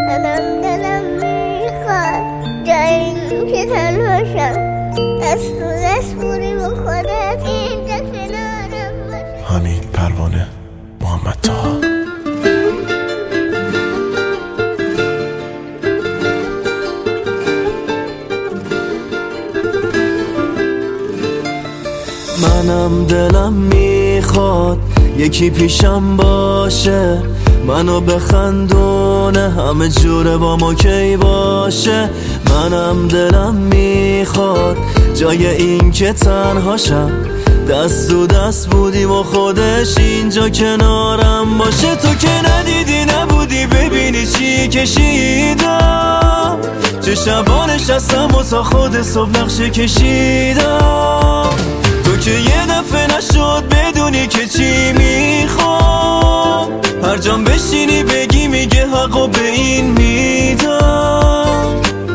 منم دلم میخواد جایی که تنهاشم از تو دست بودی با خودت اینجا کنارم باشه. حمید پروانه، محمد طاها. منم دلم میخواد یکی پیشم باشه، منو بخندونه همه جوره با ما کی باشه. منم دلم میخواد جای این که تنهاشم دست و دست بودی با خودش اینجا کنارم باشه. تو که ندیدی نبودی ببینی چی کشیدم، چه شبا نشستم و تا خود صبح نقشه کشیدم. تو که یه دفعه نشد بدونی که چی میخوام، هر جام بشینی بگی میگه حقو به این میدم.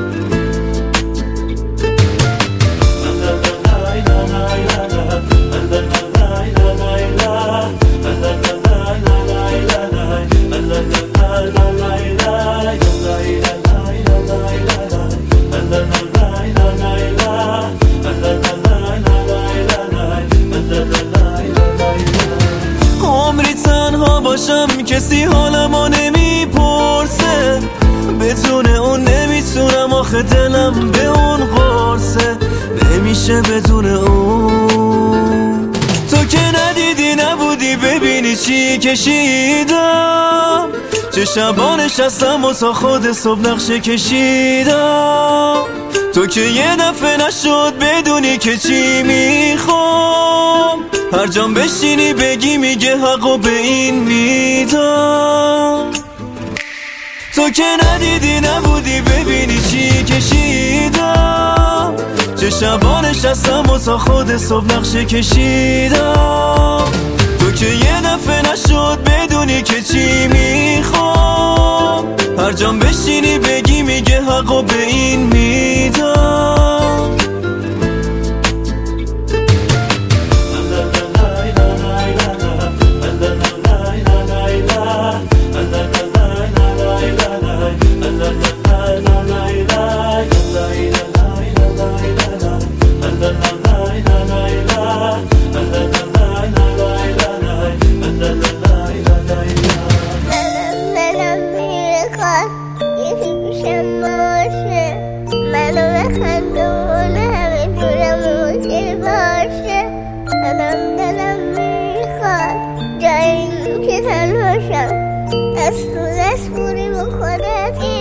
عمری تنها باشم کسی حالمو نمیپرسه، بدون اون نمیتونم آخه دلم به اون قرصه، نمیشه بدون اون. تو که ندیدی نبودی ببینی چی کشیدم، چه شبا نشستم و تا خود صبح نقشه کشیدم. تو که یه دفعه نشد بدونی که چی میخوام، هر جام بشینی بگی میگه حقو به این میدم. تو که ندیدی نبودی ببینی چی کشیدم، چه شبا نشستم و تا خود صبح نقشه کشیدم. تو که یه دفعه نشد بدونی که چی میخوام، هر جام بشینی بگی میگه حقو به این میدم. یکی پیشم باشه، منو بخندونه همه جورم که باشه. منم دلم میخواد جایی که تنهاشم از تو دست بودی با خودت